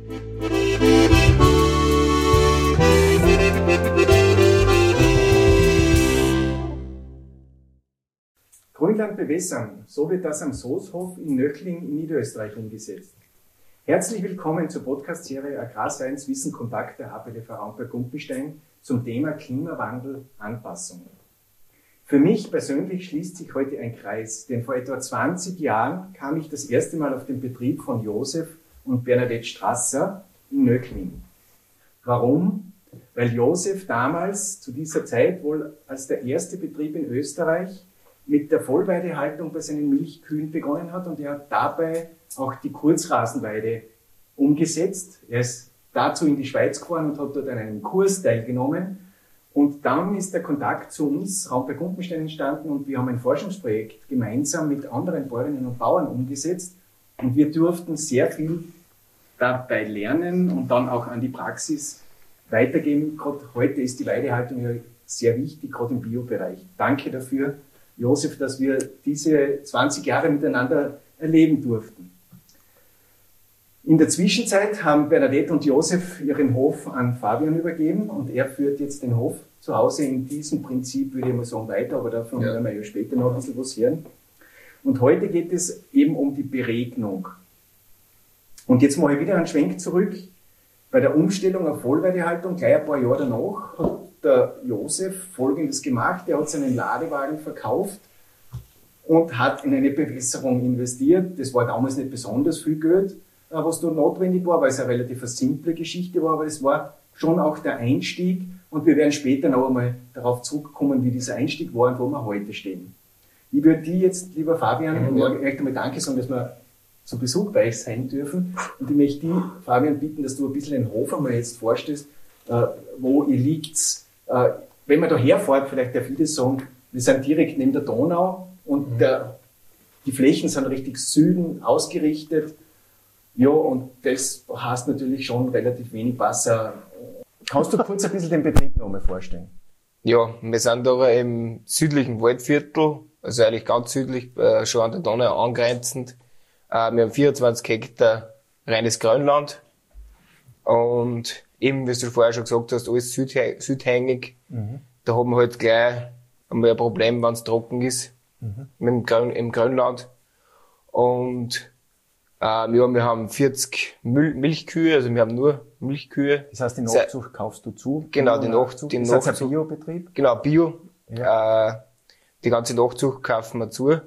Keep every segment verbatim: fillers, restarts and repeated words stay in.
Grünland bewässern, so wird das am Soßhof in Nöchling in Niederösterreich umgesetzt. Herzlich willkommen zur Podcast-Serie Agrarscience Wissen Kompakt der H P L V Raumberg-Gumpenstein zum Thema Klimawandel, Anpassungen. Für mich persönlich schließt sich heute ein Kreis, denn vor etwa zwanzig Jahren kam ich das erste Mal auf den Betrieb von Josef und Bernadette Strasser in Nöchling. Warum? Weil Josef damals zu dieser Zeit wohl als der erste Betrieb in Österreich mit der Vollweidehaltung bei seinen Milchkühen begonnen hat und er hat dabei auch die Kurzrasenweide umgesetzt. Er ist dazu in die Schweiz gefahren und hat dort an einem Kurs teilgenommen. Und dann ist der Kontakt zu uns, Raumberg-Gumpenstein, entstanden und wir haben ein Forschungsprojekt gemeinsam mit anderen Bäuerinnen und Bauern umgesetzt. Und wir durften sehr viel dabei lernen und dann auch an die Praxis weitergeben. Gerade heute ist die Weidehaltung ja sehr wichtig, gerade im Biobereich. Danke dafür, Josef, dass wir diese zwanzig Jahre miteinander erleben durften. In der Zwischenzeit haben Bernadette und Josef ihren Hof an Fabian übergeben und er führt jetzt den Hof zu Hause in diesem Prinzip, würde ich mal sagen, weiter, aber davon ja. werden wir ja später noch ein bisschen was hören. Und heute geht es eben um die Beregnung. Und jetzt mache ich wieder einen Schwenk zurück. Bei der Umstellung auf Vollweidehaltung, gleich ein paar Jahre danach, hat der Josef Folgendes gemacht. Er hat seinen Ladewagen verkauft und hat in eine Bewässerung investiert. Das war damals nicht besonders viel Geld, was da notwendig war, weil es eine relativ eine simple Geschichte war, aber es war schon auch der Einstieg und wir werden später noch einmal darauf zurückkommen, wie dieser Einstieg war und wo wir heute stehen. Ich würde dir jetzt, lieber Fabian, mhm, ja. recht einmal Danke sagen, dass wir zu Besuch bei euch sein dürfen und ich möchte dich, Fabian, bitten, dass du ein bisschen den Hof einmal jetzt vorstellst, äh, wo ihr liegt. Äh, wenn man da herfährt, vielleicht darf ich das sagen, wir sind direkt neben der Donau und mhm. der, die Flächen sind richtig Süden ausgerichtet. Ja, und das heißt natürlich schon relativ wenig Wasser. Kannst du kurz ein bisschen den Betrieb noch mal vorstellen? Ja, wir sind da im südlichen Waldviertel, also eigentlich ganz südlich, äh, schon an der Donau angrenzend. Äh, wir haben vierundzwanzig Hektar reines Grünland und eben, wie du vorher schon gesagt hast, alles südhä- südhängig. Mhm. Da haben wir halt gleich einmal ein Problem, wenn es trocken ist, mhm. mit dem Grün, im Grünland. Und Ähm, ja, wir haben vierzig Mil- Milchkühe, also wir haben nur Milchkühe. Das heißt, die Nachzucht kaufst du zu? Genau, die Nachzucht. Ist das ein Biobetrieb? Genau, Bio. Ja. Äh, die ganze Nachzucht kaufen wir zu.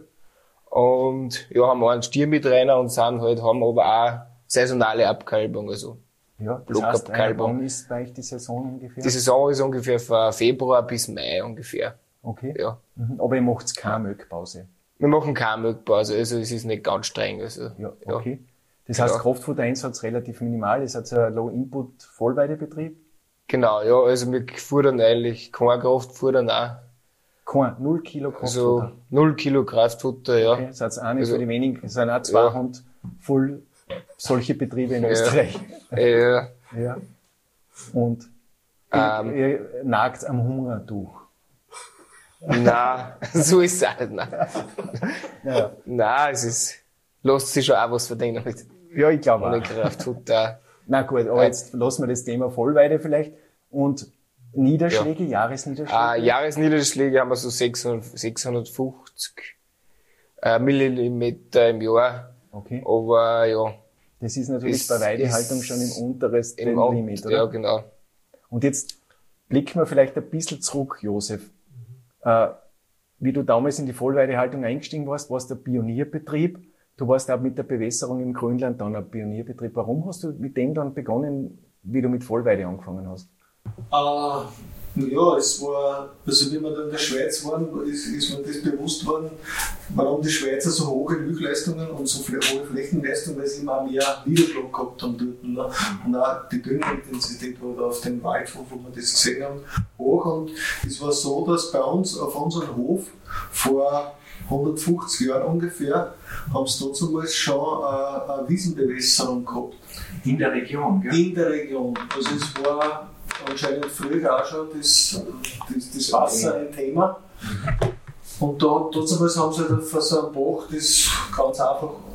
Und ja, haben wir einen Stier mit rein und sind halt, haben aber auch saisonale Abkalbung, also ja, das heißt, wann ist bei euch die Saison ungefähr? Die Saison ist ungefähr von Februar bis Mai ungefähr. Okay. Ja. Mhm. Aber ihr macht keine Milchpause? Wir machen keine Milchpause, also es ist nicht ganz streng. Also, ja, okay. Das heißt, ja. Kraftfuttereinsatz relativ minimal, ist also ein Low-Input-Vollweidebetrieb? Genau, ja, also wir futtern eigentlich kein Kraftfutter auch. Kein, null Kilo Kraftfutter? Also null Kilo Kraftfutter, ja. Okay, das heißt auch nicht also, für die wenigen, es sind auch zwei ja. Hand voll solche Betriebe in ja. Österreich. Ja. ja. Und ähm, ihr, ihr nagt am Hungertuch. Nein, so ist es auch nicht. Nein. Ja. Nein, es ist, lässt sich schon auch was verdienen mit. Ja, ich glaube auch. Kraftfutter. Na gut, aber ja. Jetzt lassen wir das Thema Vollweide vielleicht. Und Niederschläge, ja. Jahresniederschläge? Ah, Jahresniederschläge haben wir so sechshundert, sechshundertfünfzig äh, Millimeter im Jahr. Okay. Aber ja. Das ist natürlich ist, bei Weidehaltung schon im untersten im Limit, oder? Ja, genau. Und jetzt blicken wir vielleicht ein bisschen zurück, Josef. Äh, wie du damals in die Vollweidehaltung eingestiegen warst, warst du ein Pionierbetrieb. Du warst auch mit der Bewässerung im Grünland dann ein Pionierbetrieb. Warum hast du mit dem dann begonnen, wie du mit Vollweide angefangen hast? Uh, ja, es war, also wie wir da in der Schweiz waren, ist, ist mir das bewusst worden, warum die Schweizer so hohe Milchleistungen und so hohe Flächenleistungen, weil sie immer mehr Niederschlag gehabt haben dort. Ne? Und auch die Düngerintensität war da auf dem Waldhof, wo wir das gesehen haben, hoch. Und es war so, dass bei uns auf unserem Hof vor hundertfünfzig Jahren ungefähr, haben sie damals schon eine, eine Wiesenbewässerung gehabt. In der Region, gell? In der Region. Also es war anscheinend früher auch schon das, das, das Wasser ein Thema. Und da damals haben sie halt auf so einem Bach das ganz einfach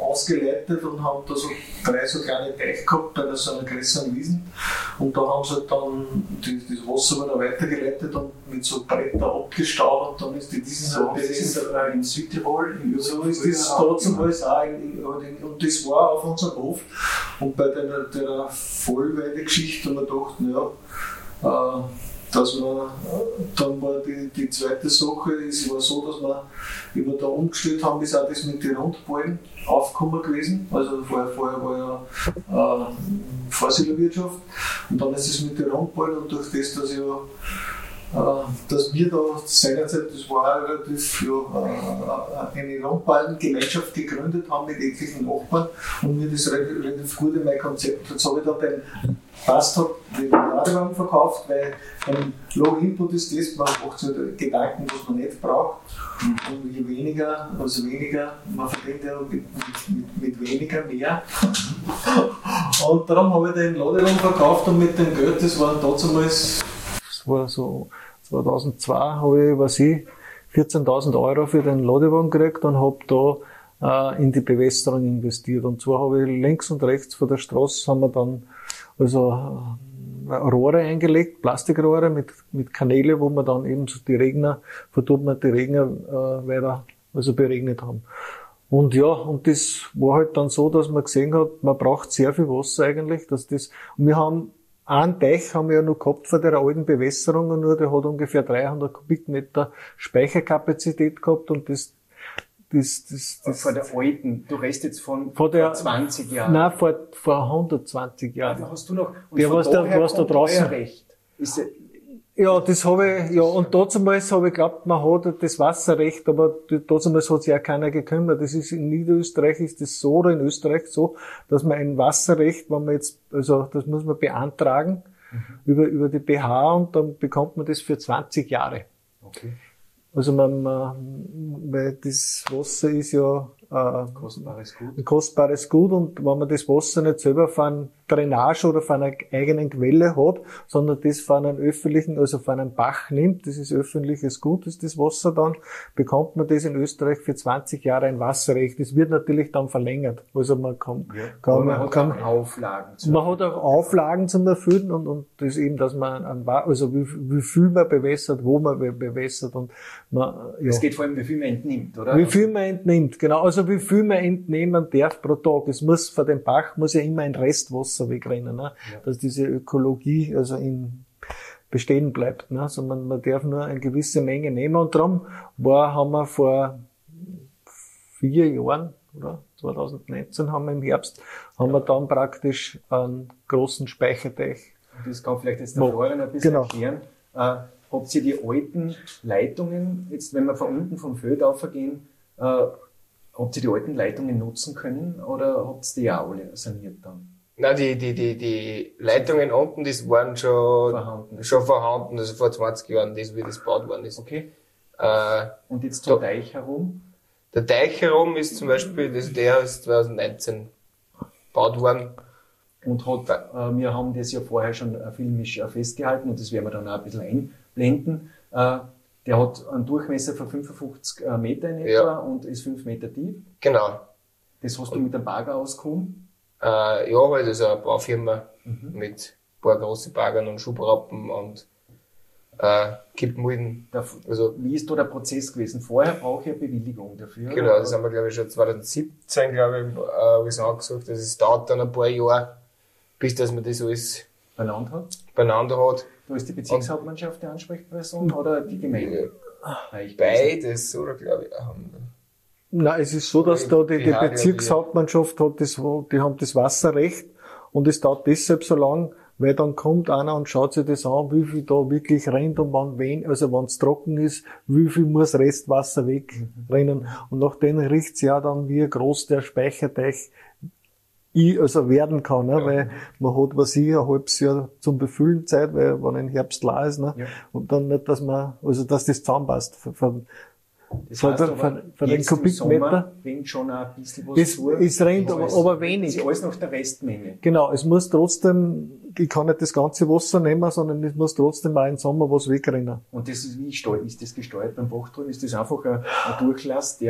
ausgeleitet und haben da so drei so kleine Teich gehabt bei so einer größeren Wiesen. Und da haben sie halt dann die, das Wasser wieder weitergeleitet und mit so Bretter abgestaut und dann ist die Wiesen So, halt das ist äh, in Südtirol. In so ist das da zum Beispiel auch in, in, und das war auf unserem Hof. Und bei der, der Vollweide-Geschichte haben wir gedacht, naja, äh, dass man, dann war die, die zweite Sache, es war so, dass wir, wie wir da umgestellt haben, ist auch das mit den Rundballen aufgekommen gewesen. Also vorher, vorher war ja äh, Vorsilberwirtschaft und dann ist es mit den Rundballen und durch das, dass ich ja Uh, dass wir da seinerzeit, das war auch relativ, ja, uh, eine Rundballengemeinschaft gegründet haben mit etlichen Nachbarn und mir das relativ, relativ gut in mein Konzept. Jetzt habe ich da den Fast den Ladewagen verkauft, weil ein Low Input ist das, man macht sich halt Gedanken, was man nicht braucht. Und je weniger, also weniger, man verdient ja mit, mit, mit weniger mehr. Und darum habe ich den Ladewagen verkauft und mit dem Geld, das waren damals, das war so zweitausendzwei, habe ich, was ich, vierzehntausend Euro für den Ladewagen gekriegt und habe da äh, in die Bewässerung investiert. Und zwar habe ich links und rechts von der Straße haben wir dann also äh, Rohre eingelegt, Plastikrohre mit, mit Kanäle, wo man dann eben so die Regner, verdammt man die Regner äh, weiter also beregnet haben. Und ja, und das war halt dann so, dass man gesehen hat, man braucht sehr viel Wasser eigentlich, dass das, und wir haben einen Teich haben wir ja noch gehabt von der alten Bewässerung und nur, der hat ungefähr dreihundert Kubikmeter Speicherkapazität gehabt und das, das, das, das. Von der alten, du redest jetzt von, von der, vor zwanzig Jahren. Nein, vor, vor hundertzwanzig Jahren. Da hast du noch, und der, von was da, was da draußen. Recht. Ist ja, ja, das habe ich, ja, und damals habe ich geglaubt, man hat das Wasserrecht, aber damals hat sich auch keiner gekümmert. Das ist in Niederösterreich ist das so, oder in Österreich so, dass man ein Wasserrecht, wenn man jetzt, also, das muss man beantragen, mhm. über, über die B H und dann bekommt man das für zwanzig Jahre. Okay. Also man, man, weil das Wasser ist ja, äh, kostbares Gut. ein kostbares Gut und wenn man das Wasser nicht selber von Drainage oder von einer eigenen Quelle hat, sondern das von einem öffentlichen, also von einem Bach nimmt, das ist öffentliches Gut, ist das Wasser dann, bekommt man das in Österreich für zwanzig Jahre ein Wasserrecht. Das wird natürlich dann verlängert. Also man kann, ja, kann, man hat kann auch Auflagen zu man hat auch Auflagen zum Erfüllen und, und das eben, dass man an, also wie, wie viel man bewässert, wo man bewässert und man, ja. Es geht vor allem, wie viel man entnimmt, oder? Wie viel man entnimmt, genau. Also wie viel man entnehmen darf pro Tag. Es muss von dem Bach muss ja immer ein Restwasser wegrennen, ne? Ja. Dass diese Ökologie also in bestehen bleibt. Ne? Also man, man darf nur eine gewisse Menge nehmen und darum war, haben wir vor vier Jahren, oder zwanzig neunzehn haben wir im Herbst, haben ja. wir dann praktisch einen großen Speicherteich. Das kann vielleicht jetzt der Florian ein bisschen genau. erklären. Äh, habt ihr die alten Leitungen, jetzt wenn wir von unten vom Feld aufgehen, äh, habt ihr die alten Leitungen nutzen können oder habt ihr die auch alle saniert dann? Nein, die, die, die, die Leitungen unten, das waren schon vorhanden, schon vorhanden, also vor zwanzig Jahren, das, wie das gebaut worden ist. Okay. Äh, Und jetzt zum Teich herum? Der Teich herum ist zum Beispiel, das, der ist zwanzig neunzehn gebaut worden. Und hat, äh, wir haben das ja vorher schon äh, filmisch äh, festgehalten und das werden wir dann auch ein bisschen einblenden. Äh, der hat einen Durchmesser von fünfundfünfzig äh, Meter in etwa ja. und ist fünf Meter tief. Genau. Das hast du mit einem Bagger ausgekommen? Äh, ja, weil das ist eine Baufirma mhm. mit ein paar großen Baggern und Schubrappen und äh, Kippmulden. Also, wie ist da der Prozess gewesen? Vorher brauche ich eine Bewilligung dafür. Genau, das haben wir glaube ich schon zwanzig siebzehn, glaube ich, äh, habe ich angesucht. Das ist, dauert dann ein paar Jahre, bis dass man das alles beieinander hat. Beieinander hat. Da ist die Bezirkshauptmannschaft die Ansprechperson oder die Gemeinde? Äh, Beides, oder glaube ich. Nein, es ist so, dass da die, die Bezirkshauptmannschaft hat das, die haben das Wasserrecht und es dauert deshalb so lang, weil dann kommt einer und schaut sich das an, wie viel da wirklich rennt und wann wen, also wenn es trocken ist, wie viel muss Restwasser wegrennen. Mhm. Und nachdem riecht es ja dann, wie groß der Speicherteich ich, also werden kann, ne? Ja. Weil man hat, was ich, ein halbes Jahr zum Befüllen Zeit, weil wenn ein Herbst klar ist, ne? Ja. Und dann nicht, dass man, also dass das zusammenpasst. Von, das heißt von, aber, von den Kubikmeter rennt schon ein bisschen was es, vor. Es rennt aber, aber wenig. Es ist alles nach der Restmenge. Genau, es muss trotzdem, ich kann nicht das ganze Wasser nehmen, sondern es muss trotzdem auch im Sommer was wegrennen. Und das ist, wie ist das gesteuert beim Bach drin? Ist das einfach ein, ein Durchlass, der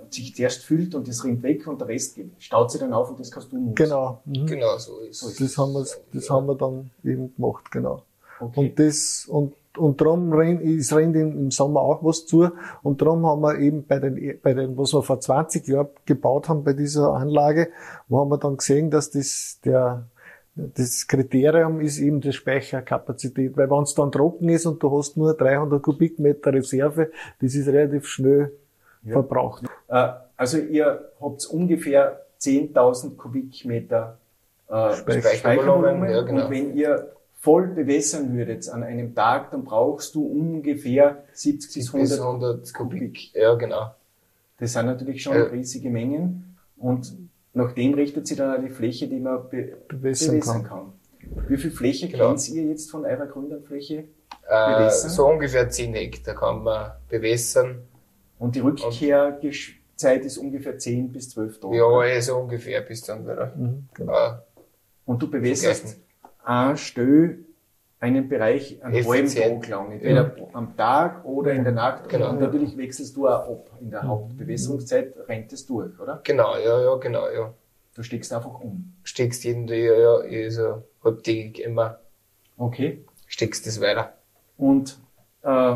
sich zuerst füllt und das rinnt weg und der Rest staut sich dann auf und das kannst du nutzen. Genau. Mhm. Genau, so ist Das es. haben wir, das Ja. haben wir dann eben gemacht, genau. Okay. Und das, und, und darum rennt, es rennt im, im Sommer auch was zu. Und darum haben wir eben bei den, bei den, was wir vor zwanzig Jahren gebaut haben bei dieser Anlage, wo haben wir dann gesehen, dass das, der, das Kriterium ist eben die Speicherkapazität. Weil wenn es dann trocken ist und du hast nur dreihundert Kubikmeter Reserve, das ist relativ schnell Ja. verbraucht. Äh, also ihr habt ungefähr zehntausend Kubikmeter äh, Speicher- Speichervolumen. ja, genau. Und wenn ihr voll bewässern würdet an einem Tag, dann brauchst du ungefähr siebzig bis Bis hundert. hundert Kubik. Ja, genau. Das sind natürlich schon Ja. riesige Mengen. Und nach dem richtet sich dann auch die Fläche, die man be Bewässern bewässern kann. Wie viel Fläche Genau. kennt ihr jetzt von eurer Grünlandfläche? Äh, Bewässern? so ungefähr zehn Hektar kann man bewässern. Und die Rückkehrzeit ist ungefähr zehn bis zwölf Tage. Ja, eh so ungefähr bis dann wieder. Mhm, genau. Äh, Und du bewässerst Vergessen. ein Stell einen Bereich einen halben Effizient. Tag lang. Entweder am Tag oder in der Nacht. Genau. Und natürlich wechselst du auch ab. In der Hauptbewässerungszeit rennt es durch, oder? genau, ja, ja, genau, ja. Du steckst einfach um. Steckst jeden Tag, ja, ja, eh so halbtägig immer, Okay. steckst das weiter. Und äh,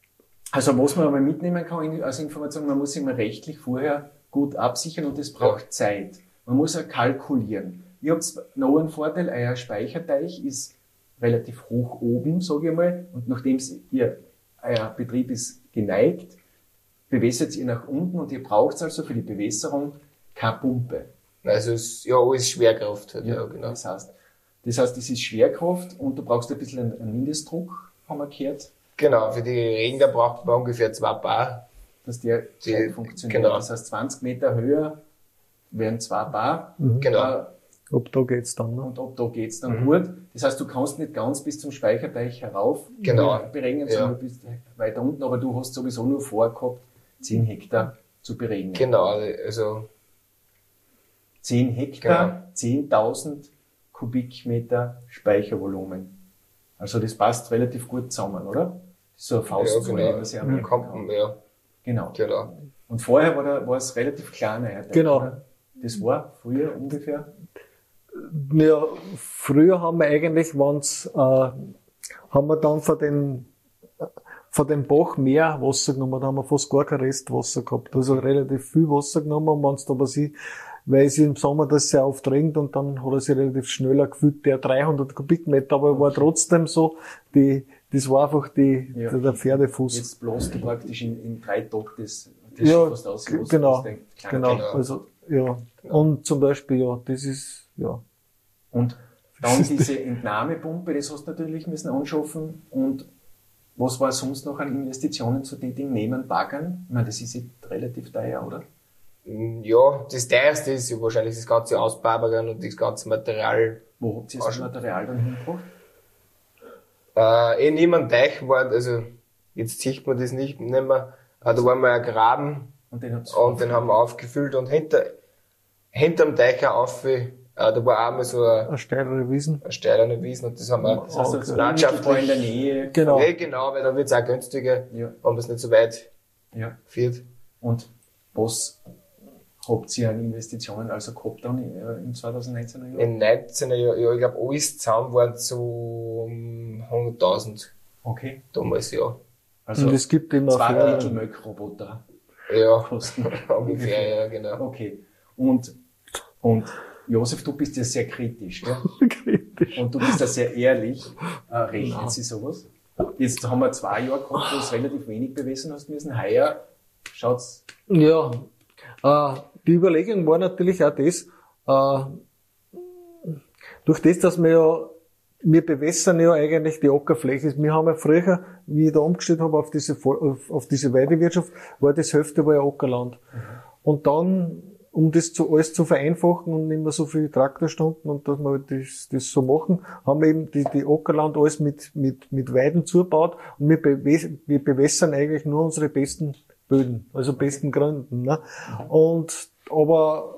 also was man aber mitnehmen kann in- als Information, man muss sich mal rechtlich vorher gut absichern und das braucht Ja. Zeit. Man muss auch kalkulieren. Ihr habt noch einen Vorteil, euer Speicherteich ist relativ hoch oben, sage ich mal, und nachdem ihr, euer Betrieb ist geneigt, bewässert ihr nach unten und ihr braucht also für die Bewässerung keine Pumpe. Also es, ja, alles Schwerkraft halt, ja, genau. Das heißt, das heißt, es ist Schwerkraft und du brauchst ein bisschen einen, einen Mindestdruck, haben wir gehört, Genau, für die Regner braucht man ungefähr zwei Bar. dass der Die- gescheit funktioniert. genau. Das heißt, zwanzig Meter höher wären zwei Bar. Genau. Äh, Ab da geht's dann, ne? und ab da geht's dann Mhm. gut. Das heißt, du kannst nicht ganz bis zum Speicherteich herauf Genau. äh, beregnen, Ja. sondern bis weiter unten, aber du hast sowieso nur vorgehabt, zehn Hektar zu beregnen. Genau, also, zehn Hektar, Genau. zehntausend Kubikmeter Speichervolumen. Also das passt relativ gut zusammen, oder? Das ist so eine ja, Faustzahl, genau. die man sich merken Kommt, kann. ja, Genau. genau. Und vorher war, da, war es relativ kleiner. Teich, Genau. oder? Das war früher ungefähr. Ja, früher haben wir eigentlich, wenn's, äh, haben wir dann von den, von dem Bach mehr Wasser genommen, da haben wir fast gar kein Restwasser gehabt. Also relativ viel Wasser genommen, und wenn's da was ich, weil es im Sommer das sehr oft regnet und dann hat er sich relativ schneller gefühlt, der dreihundert Kubikmeter, aber war trotzdem so, die, das war einfach die, Ja. der, der Pferdefuß. Jetzt bloß du praktisch in, in drei Tagen das, das Ja, schon fast aus. g- genau, Das denkt, kleiner Genau, Kind. also, ja. Genau. Und zum Beispiel, ja, das ist, ja. Und dann diese Entnahmepumpe, das hast du natürlich müssen anschaffen. Und was war sonst noch an Investitionen zu tätigen neben Baggern? Ich meine, das ist jetzt relativ teuer, oder? Ja, das teuerste ist ja wahrscheinlich das ganze Ausbarbern und das ganze Material. Wo habt ihr das Arsch- Material dann hingebracht? Äh, eh niemand Teich war, also jetzt sieht man das nicht, nicht mehr. Äh, da war mal ein Graben Und den habt's und den haben wir aufgefüllt und hinter, hinterm Teich auch auf, äh, da war auch mal so ein, Eine steilere Wiesen. ein steilerne Wiesen und das haben wir Das heißt, also landschaftlich- unmittelbar in der Nähe. Genau. Ja, genau, weil dann wird's auch günstiger, Ja, wenn man es nicht so weit ja. führt. Und was habt ihr an Investitionen also gehabt dann äh, im zweitausendneunzehner Jahr? In neunzehner Jahren, ja, ich glaube, alles zusammen waren so um hunderttausend Okay. damals, ja. Also Und es gibt immer zwei Förder- Mittelmöck-Roboter Ja, kosten. ungefähr, ja, genau. Okay. Und, und Josef, du bist ja sehr kritisch, gell? kritisch. Und du bist ja sehr ehrlich. Äh, rechnet sich sowas? Jetzt haben wir zwei Jahre gehabt, wo du relativ wenig bewässern hast müssen. Heuer schaut's. Ja, äh, die Überlegung war natürlich auch das, äh, durch das, dass wir ja, wir bewässern ja eigentlich die Ackerfläche. Wir haben ja früher, wie ich da umgestellt habe auf diese, Vor- auf, auf diese Weidewirtschaft, war das Hälfte war ja Ackerland. Und dann, um das zu, alles zu vereinfachen und nicht mehr so viele Traktorstunden und dass wir das, das so machen, haben wir eben die, die Ackerland alles mit, mit, mit Weiden zugebaut und wir, bewäss- wir bewässern eigentlich nur unsere besten Böden, also besten Gründen, ne? Und, aber,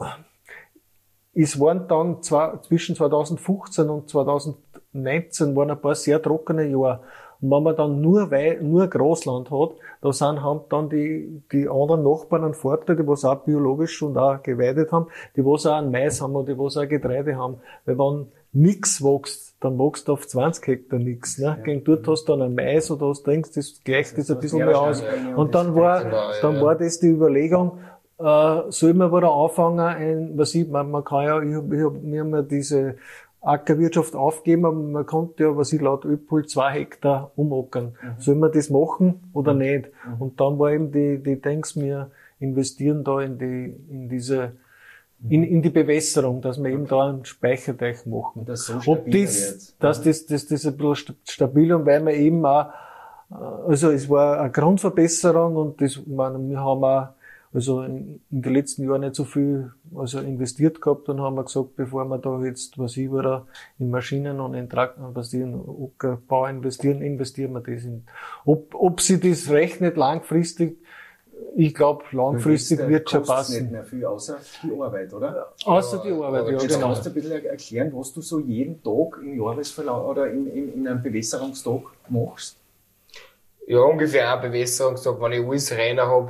es waren dann zwei, zwischen zweitausendfünfzehn und zweitausendneunzehn waren ein paar sehr trockene Jahre. Und wenn man dann nur Wei nur Großland hat, da sind, haben dann die, die anderen Nachbarn einen Vorteil, die was auch biologisch und auch geweidet haben, die was auch einen Mais haben und die was auch Getreide haben. Weil wenn nix wächst, dann wächst auf zwanzig Hektar nix, ne? Ja. Gegen dort hast du dann ein Mais oder was denkst, das gleicht das, das ein bisschen mehr aus. Und, und dann war, genau, dann ja. war das die Überlegung, äh, soll man wieder anfangen, ein, was sieht man, man kann ja, ich hab, ich hab, wir haben ja diese Ackerwirtschaft aufgeben, aber man konnte ja, was ich laut Öpol, zwei Hektar umackern. Mhm. Soll man das machen oder mhm. nicht? Mhm. Und dann war eben die, die Denks, wir investieren da in die, in diese, in, in die Bewässerung, dass wir okay. eben da einen Speicherteich machen. Das so Ob das, dass das, das, das ein bisschen stabil und weil wir eben auch, also es war eine Grundverbesserung und das, ich meine, wir haben auch, also in, in den letzten Jahren nicht so viel, also investiert gehabt und haben wir gesagt, bevor wir da jetzt, was ich wieder in Maschinen und in Traktoren, was die in Ackerbau investieren, investieren wir das in. Ob, ob sie das rechnet langfristig, ich glaube, langfristig wird schon passen. Nicht mehr viel, außer die Arbeit, oder? Außer die Arbeit, ja, jetzt genau. Kannst du ein bisschen erklären, was du so jeden Tag im Jahresverlauf oder in, in, in einem Bewässerungstag machst? Ja, ungefähr ein Bewässerungstag, wenn ich alles reiner habe,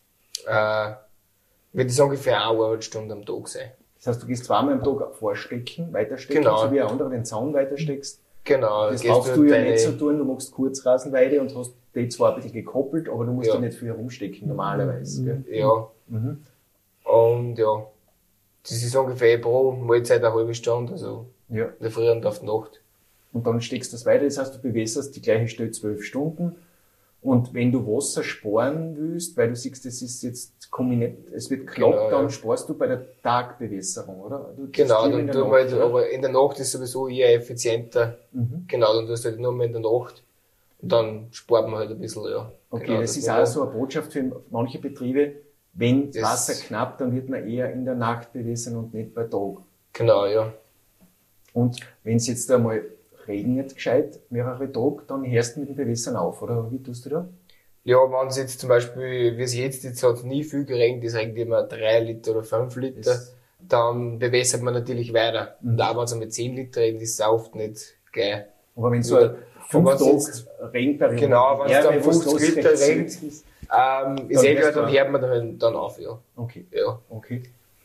äh, wird das ungefähr eine Arbeitsstunde am Tag sein. Das heißt, du gehst zweimal am Tag vorstecken, weiterstecken, genau. so wie ein anderer den Zaun weitersteckst. Genau. Das brauchst du ja nicht so tun, du machst Kurzrasenweide und hast die zwar ein bisschen gekoppelt, aber du musst ja, ja nicht viel herumstecken, normalerweise. Mhm. Gell? Ja. Mhm. Und ja, das ist ungefähr pro Mahlzeit eine halbe Stunde, also ja. in der Früh und auf die Nacht. Und dann steckst du das weiter, das heißt, du bewässerst die gleiche Stelle zwölf Stunden. Und wenn du Wasser sparen willst, weil du siehst, das ist jetzt, komm ich nicht, es wird knapp, genau, dann ja. sparst du bei der Tagbewässerung, oder? Du genau, dann tun wir halt, aber in der Nacht ist sowieso eher effizienter. Mhm. Genau, dann tust du halt nur mehr in der Nacht. Und dann spart man halt ein bisschen, ja. Okay, genau, das, das ist auch so eine Botschaft für manche Betriebe. Wenn das Wasser knapp, dann wird man eher in der Nacht bewässern und nicht bei Tag. Genau, ja. Und wenn es jetzt einmal regnet gescheit mehrere Tage, dann hörst du mit dem Bewässern auf, oder wie tust du da? Ja, wenn es jetzt zum Beispiel, wie es jetzt, jetzt hat nie viel geregnet, es regnet immer drei Liter oder fünf Liter, das dann bewässert man natürlich weiter. Mhm. Und auch wenn es mit zehn Liter regnet, ist es oft nicht geil. Aber wenn so ein fünf Tage Regenperiode, genau, wenn es dann fünfzig Liter regnet, ähm, ist eh klar, dann hört man dann, dann auf, ja. Okay. Ja. Okay.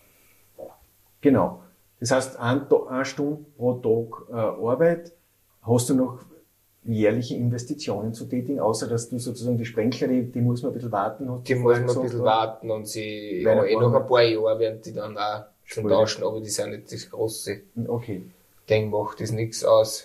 Genau. Das heißt, ein, eine Stunde pro Tag äh, Arbeit. Hast du noch jährliche Investitionen zu tätigen, außer dass du sozusagen die Sprenkler, die, die muss man ein bisschen warten? Hast die muss man ein bisschen warten und sie, ja, eh noch ein paar Jahre werden die dann auch schon tauschen, aber die sind nicht das große. Okay. Ding macht das nichts aus.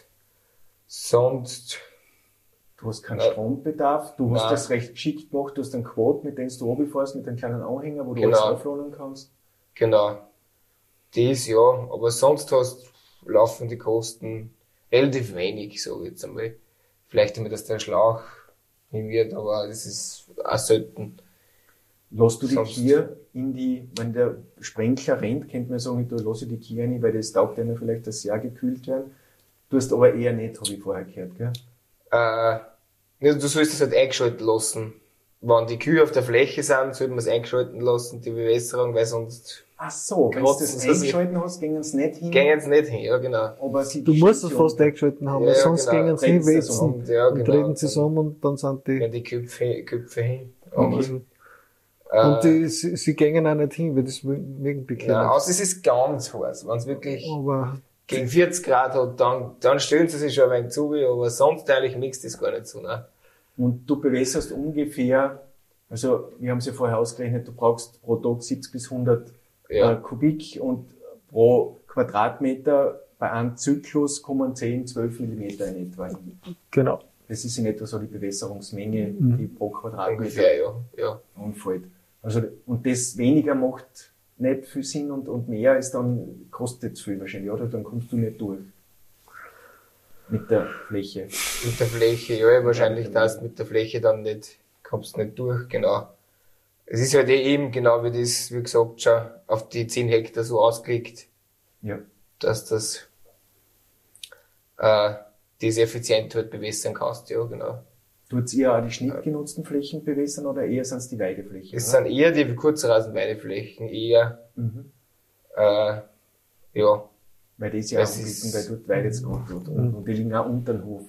Sonst. Du hast keinen ja. Strombedarf, du hast Nein. das recht geschickt gemacht, du hast einen Quad, mit dem du runterfährst, mit einem kleinen Anhänger, wo du genau. alles aufladen kannst. Genau. Das ja, aber sonst hast laufende Kosten relativ wenig, so jetzt einmal. Vielleicht immer, dass der Schlauch hin wird, aber das ist auch selten. Lass du die Kier in die, wenn der Sprenkler rennt, könnte man sagen, du lass die Kier rein, weil das taugt einem vielleicht das Jahr gekühlt werden. Du hast aber eher nicht, habe ich vorher gehört, gell? Äh, du sollst es halt eingeschalten lassen. Wenn die Kühe auf der Fläche sind, sollte man es eingeschalten lassen, die Bewässerung, weil sonst... Ach so, wenn du das eingeschalten hast, gingen sie nicht hin? Gingen sie nicht hin, ja genau. Aber sie du musst es fast eingeschalten haben, ja, ja, sonst genau. gingen sie hin, wetzen und, ja, und genau. treten sie zusammen und dann sind die... Gehen die Köpfe, Köpfe hin. Okay. Äh, und die, sie, sie gingen auch nicht hin, weil das wegen die Kinder. Ja, außer es ist ganz heiß, wenn es wirklich aber gegen vierzig Grad hat, dann, dann stellen sie sich schon ein wenig zu, aber sonst eigentlich mixt das gar nicht so, ne? Und du bewässerst ungefähr, also wir haben es ja vorher ausgerechnet, du brauchst pro Tag siebzig bis hundert ja. äh, Kubik und pro Quadratmeter bei einem Zyklus kommen zehn, zwölf Millimeter in etwa hin. Genau. Das ist in etwa so die Bewässerungsmenge, mhm. die pro Quadratmeter ungefähr, ja. Ja. anfällt. Also, und das weniger macht nicht viel Sinn und, und mehr ist dann, kostet zu viel wahrscheinlich, oder? Dann kommst du nicht durch. Mit der Fläche. Mit der Fläche, ja, wahrscheinlich, dass mit der Fläche dann nicht, kommst nicht durch, genau. Es ist halt eh eben genau wie das, wie gesagt, schon auf die zehn Hektar so ausgelegt. Ja. Dass das, äh, das effizient halt bewässern kannst, ja, genau. Tut's ihr auch die schnittgenutzten Flächen bewässern oder eher sind's die Weideflächen? Es oder? Sind eher die Kurzrasenweideflächen, eher, mhm. äh, ja. Weil die ist ja anbieten, weil dort weidet's gut und, und, und die liegen auch unter dem Hof.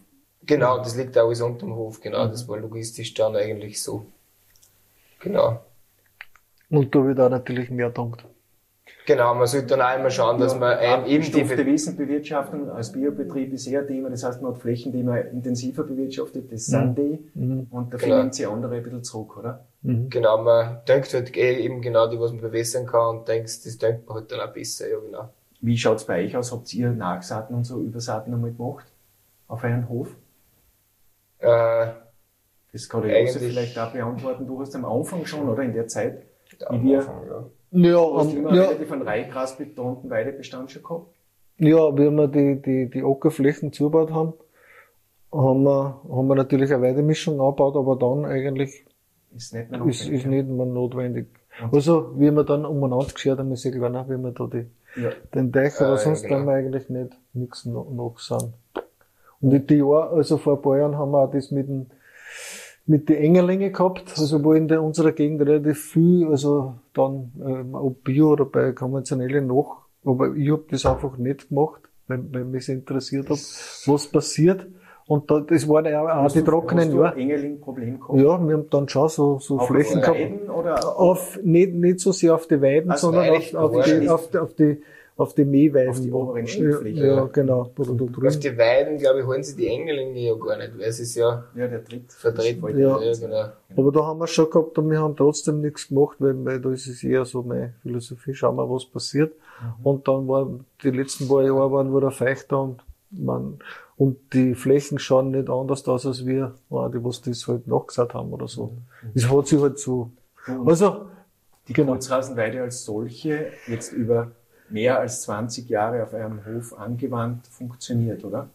Genau, das liegt auch alles unterm Hof, genau, Mhm. das war logistisch dann eigentlich so. Genau. Und da wird auch natürlich mehr gedacht. Genau, man sollte dann auch immer schauen, dass man ähm, eben die, Abgestufte Wiesenbewirtschaftung als Biobetrieb ist eher ein Thema, das heißt, man hat Flächen, die man intensiver bewirtschaftet, das sind die, Mhm. und da Genau. finden sie andere ein bisschen zurück, oder? Mhm. genau, man denkt halt eh eben genau die, was man bewässern kann und denkt, das denkt man halt dann auch besser, ja genau. Wie schaut's bei euch aus? Habt ihr Nachsaaten und so Übersaaten einmal gemacht? Auf euren Hof? Äh, Das kann der Josef Eigentlich- vielleicht auch beantworten. Du hast am Anfang schon, oder in der Zeit, am wie wir, Anfang, ja. Ja, du hast ähm, immer ja, relativ einen Reihgras betonten Weidebestand schon gehabt. ja, wie wir die, die, die Ackerflächen zugebaut haben, haben wir, haben wir natürlich eine Weidemischung angebaut, aber dann eigentlich Ist nicht mehr ist, notwendig. ist nicht mehr notwendig. Und- Also, wie wir dann umeinander geschert haben, ist ja klar, wie wir da die, Ja. den Teich, aber Ah, ja, sonst genau. haben wir eigentlich nicht, nichts noch, noch sind. Und die, die Jahr, also vor ein paar Jahren haben wir auch das mit den, mit den Engerlinge gehabt, also wo in der, unserer Gegend relativ viel, also dann, ähm, ob Bio oder bei konventionellen noch, aber ich hab das einfach nicht gemacht, weil, weil mich interessiert hat, was passiert. Und da, das waren ja auch Hast die du- trockenen hast du Jahre. ein Engerling-Problem gehabt? Ja, wir haben dann schon so, so Auf Flächen auf gehabt. Weiden oder Auf, nicht, nicht so sehr auf die Weiden, Also sondern auf, eigentlich auf, nur die, nicht. auf, die, auf die, auf die Mähweiden. Auf die wo- oberen ja, Schnittflächen. ja, genau. Wo du da Auf drüben. die Weiden, glaube ich, holen sie die Engelinge ja gar nicht, weil es ist ja ja, der tritt vertreten. das Ja. fällt Ja, dir genau. Aber da haben wir schon gehabt und wir haben trotzdem nichts gemacht, weil, weil da ist es eher so meine Philosophie, schauen wir, was passiert. Und dann war, die letzten paar Jahre waren wieder feuchter und man, und die Flächen schauen nicht anders aus, als wir, ja, die, was das halt nachgesagt haben oder so. Das hat sich halt so, Und also, die genau. Kurzrasenweide als solche jetzt über mehr als zwanzig Jahre auf eurem Hof angewandt funktioniert, oder?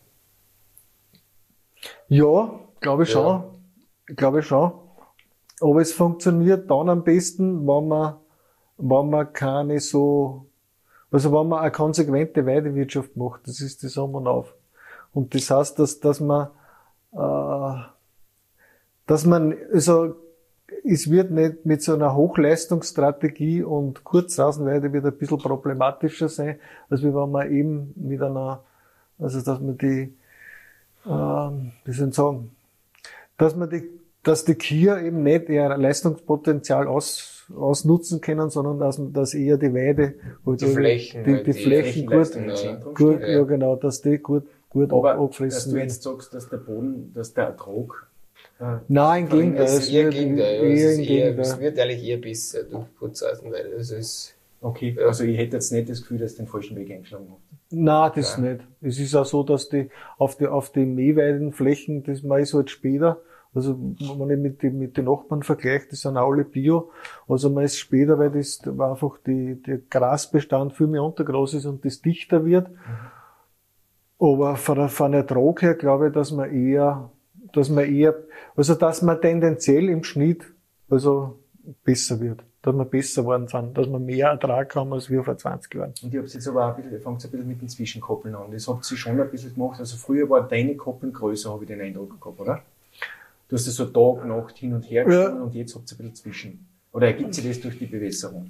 Ja, glaube ich Ja. schon. Glaube ich schon. Aber es funktioniert dann am besten, wenn man, wenn man keine so, also wenn man eine konsequente Weidewirtschaft macht. Das ist das Um und Auf. Und das heißt, dass, dass man, äh, dass man, also, es wird nicht mit so einer Hochleistungsstrategie und Kurzrasenweide wird ein bisschen problematischer sein, als wie wenn man eben mit einer, also, dass man die, ähm, wie soll ich sagen, dass man die, dass die Kühe eben nicht ihr Leistungspotenzial aus, ausnutzen können, sondern dass, dass eher die Weide, halt Die eben Flächen, die, halt, die die Flächen gut, Flächenleistung im Zentrum gut, steht. ja genau, dass die gut, gut Aber ab, dass abgefressen du werden. jetzt sagst, dass der Boden, dass der Ertrag äh, Nein, im Gegenteil, Es es ist eher wird Gegenteil, ja. eher Es, im ist eher, es Gegenteil. wird eigentlich eher besser durch Kurzrasenweide. Also es okay, Ja. also ich hätte jetzt nicht das Gefühl, dass du den falschen Weg eingeschlagen hast. Nein, das Ja. nicht. Es ist auch so, dass die, auf die, auf die Mähweidenflächen, das man ist halt später, also, wenn ich mit den, mit den Nachbarn vergleiche, die sind auch alle Bio. Also, man ist später, weil das, weil einfach die, der Grasbestand viel mehr untergroß ist und das dichter wird. Aber von, von der Ertrag her glaube ich, dass man eher, dass man eher, also, dass man tendenziell im Schnitt, also, besser wird. Dass wir besser geworden sind, dass wir mehr Ertrag haben als wir vor zwanzig Jahren. Und ich habe jetzt aber auch ein bisschen, ihr fangt ein bisschen mit den Zwischenkoppeln an. Das habt ihr schon ein bisschen gemacht. Also früher war deine Koppeln größer, habe ich den Eindruck gehabt, oder? Du hast das so Tag, Nacht hin und her Ja. geschoben und jetzt habt ihr ein bisschen zwischen. Oder ergibt sich das durch die Bewässerung?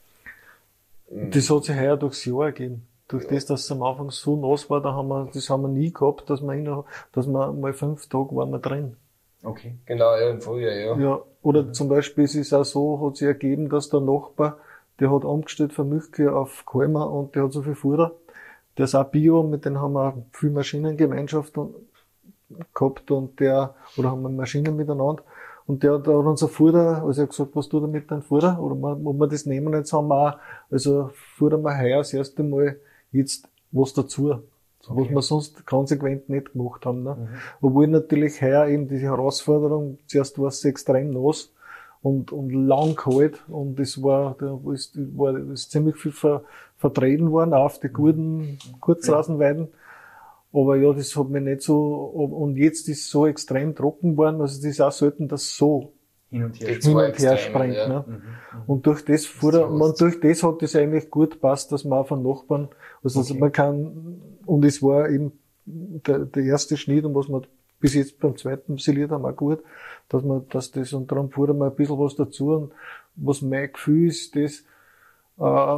Das hat sich heuer durchs Jahr ergeben. Durch das, dass es am Anfang so nass war, da haben wir, das haben wir nie gehabt, dass wir, in, dass wir mal fünf Tage waren wir drin. Okay. genau, ja, im Frühjahr, ja. Ja. Oder zum Beispiel, es ist auch so, hat sich ergeben, dass der Nachbar, der hat umgestellt von Milchkühe auf Kalmer und der hat so viel Futter. Der ist auch Bio, mit dem haben wir viel Maschinengemeinschaft und, gehabt und der, oder haben wir Maschinen miteinander. Und der hat auch unser Futter, also er hat gesagt, was tut er mit deinem Futter? Oder man, ob wir das nehmen, jetzt haben wir auch, also futtern wir heuer das erste Mal jetzt was dazu. Was Okay. wir sonst konsequent nicht gemacht haben. Ne? Mhm. Obwohl natürlich heuer eben diese Herausforderung, zuerst war es extrem nass und, und lang kalt und es war, da ist, war ist ziemlich viel ver, vertreten worden, auch auf die guten Kurzrasenweiden. Aber ja, das hat mich nicht so, und jetzt ist es so extrem trocken worden, also das ist auch selten, dass so Hin und her. Die hin zwei und her Extreme, springt. ja. Ne? Mhm. Und durch das, Futter, so man, ist- durch das hat es eigentlich gut gepasst, dass man auch von Nachbarn, also, also Okay. man kann, und es war eben der, der erste Schnitt, und was wir bis jetzt beim zweiten siliert haben, auch gut, dass man, dass das, und darum fuhren wir ein bisschen was dazu, und was mein Gefühl ist, das, äh,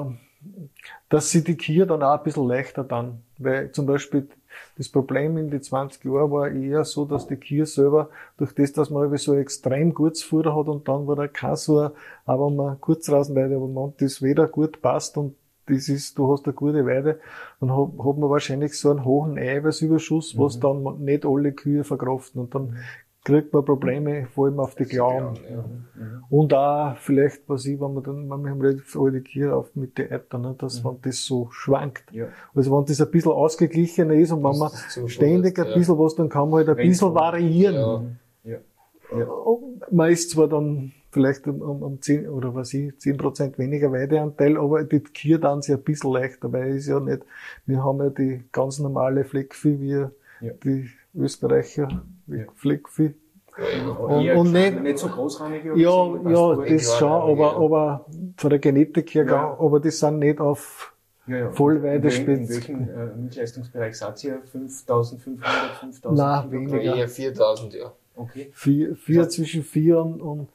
dass sie die Kühe dann auch ein bisschen leichter dann, weil zum Beispiel das Problem in den zwanzig Jahren war eher so, dass die Kühe selber, durch das, dass man so extrem gutes Futter hat und dann war der kein so, aber man kurz rausweide, aber man das weder gut passt und das ist, du hast eine gute Weide, dann hat, hat man wahrscheinlich so einen hohen Eiweißüberschuss, mhm. was dann nicht alle Kühe verkraften und dann mhm. kriegt man Probleme, vor allem auf die Klauen. Ja. Mhm. Und auch vielleicht, was ich, wenn man dann, man haben relativ alte Kühe auf mit den Eiter, ne, dass mhm. wenn das so schwankt. Ja. Also wenn das ein bisschen ausgeglichener ist und wenn man ständig ein bisschen ja. was, dann kann man halt ein Wenn bisschen variieren. Ja. Ja. Ja. Man ist zwar dann vielleicht um, um, um zehn, oder was ich, zehn Prozent weniger Weideanteil, aber die Kühe dann sich ein bisschen leichter, weil es ja nicht, wir haben ja die ganz normale Fleckvieh wie ja. die Österreicher, die ja. Fleckvieh. Ja, und, und nicht, nicht so großrahmig. Ja, ja, das schon, aber, aber von der Genetik her, ja. aber die sind nicht auf ja, ja. Vollweide spitz. In welchem äh, Milchleistungsbereich seid ihr? fünftausendfünfhundert, fünftausend? Nein, weniger. Eher viertausend, ja. Okay. Vier, vier ja. zwischen vier und, und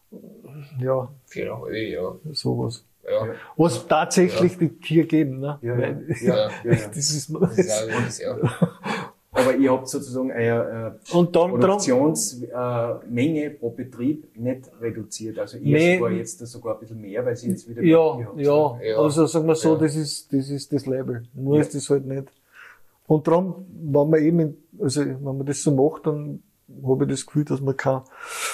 ja. Viereinhalb, ja. Sowas. Ja. Was tatsächlich ja. die Kühe geben, ne? Ja, ja. ja, ja, ja. Das ist, das ist alles, ja. Aber ihr habt sozusagen eine äh, Produktionsmenge äh, pro Betrieb nicht reduziert. Also ihr nee, sogar jetzt sogar ein bisschen mehr, weil sie jetzt wieder ja, ja, ja. Also sagen wir so, ja. das ist das ist das Label. Nur ja. ist das halt nicht. Und darum, wenn man eben, in, also wenn man das so macht, dann habe ich das Gefühl, dass man kann,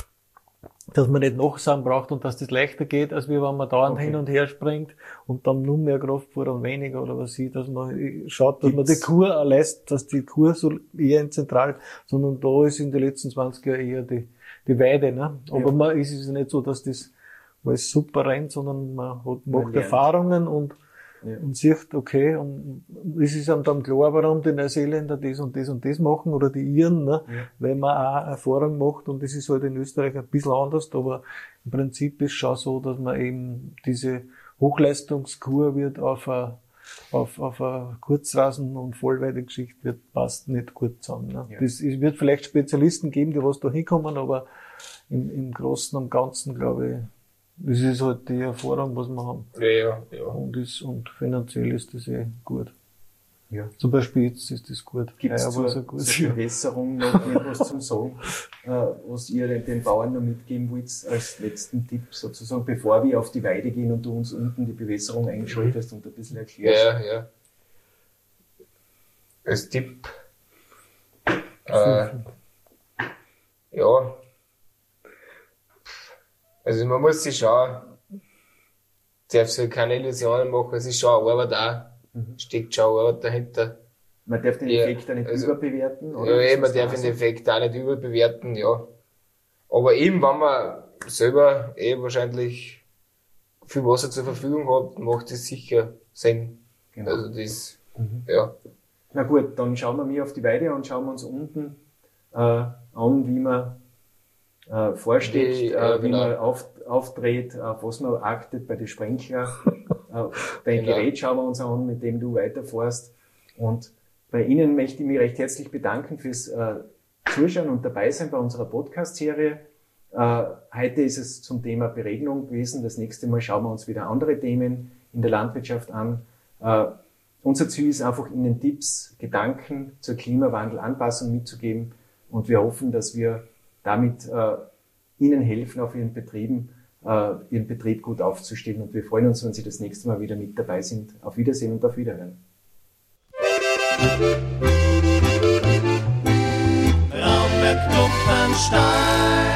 dass man nicht Nachsamen braucht und dass das leichter geht, als wie wenn man dauernd okay. hin und her springt und dann nur mehr Kraftfutter und weniger oder was ich, dass man schaut, dass Gibt's? man die Kur auch lässt, dass die Kur so eher in zentral, sondern da ist in den letzten zwanzig Jahren eher die, die Weide, ne? Aber ja. man ist es nicht so, dass das alles super rennt, sondern man hat, macht man Erfahrungen und Ja. und sieht, okay, und es ist einem dann klar, warum die Neuseeländer das und das und das machen, oder die Iren, ne? Ja. Weil man auch Erfahrung macht, und das ist halt in Österreich ein bisschen anders, aber im Prinzip ist es schon so, dass man eben diese Hochleistungskur wird auf eine, auf, auf eine Kurzrasen- und Vollweidegeschichte wird, passt nicht gut zusammen, ne? Ja. Das, es wird vielleicht Spezialisten geben, die was da hinkommen, aber im, im Großen und Ganzen, glaube ich, das ist halt die Erfahrung, was wir haben. Ja, ja, ja. Und, ist, und finanziell ist das eh gut. Ja. Zum Beispiel jetzt ist das gut. Gibt es zur, so gut. zur Bewässerung noch etwas zum Sagen, äh, was ihr den Bauern noch mitgeben wollt, als letzten Tipp sozusagen, bevor wir auf die Weide gehen und du uns unten die Bewässerung einschaltest und ein bisschen erklärst? Ja, ja. Als Tipp, äh, ja, also man muss sich schon, darf sich keine Illusionen machen, es ist schon eine Arbeit auch, mhm. steckt schon Arbeit dahinter. Man darf den Effekt ja, auch nicht also, überbewerten, oder? Ja, man darf den Effekt auch nicht überbewerten, ja. Aber eben, wenn man selber eh wahrscheinlich viel Wasser zur Verfügung hat, macht es sicher Sinn. Genau. Also das, mhm. ja. Na gut, dann schauen wir mir auf die Weide und schauen wir uns unten äh, an, wie man äh, vorsteht, die, äh, wie genau. man auf, auftritt, auf was man achtet bei den Sprenklern. äh, dein genau. Gerät schauen wir uns an, mit dem du weiterfährst. Und bei Ihnen möchte ich mich recht herzlich bedanken fürs äh, Zuschauen und dabei sein bei unserer Podcast-Serie. Äh, heute ist es zum Thema Beregnung gewesen. Das nächste Mal schauen wir uns wieder andere Themen in der Landwirtschaft an. Äh, unser Ziel ist einfach, Ihnen Tipps, Gedanken zur Klimawandelanpassung mitzugeben. Und wir hoffen, dass wir damit äh, Ihnen helfen, auf Ihren Betrieben, äh, Ihren Betrieb gut aufzustellen. Und wir freuen uns, wenn Sie das nächste Mal wieder mit dabei sind. Auf Wiedersehen und auf Wiederhören. Raumberg Klumpenstein.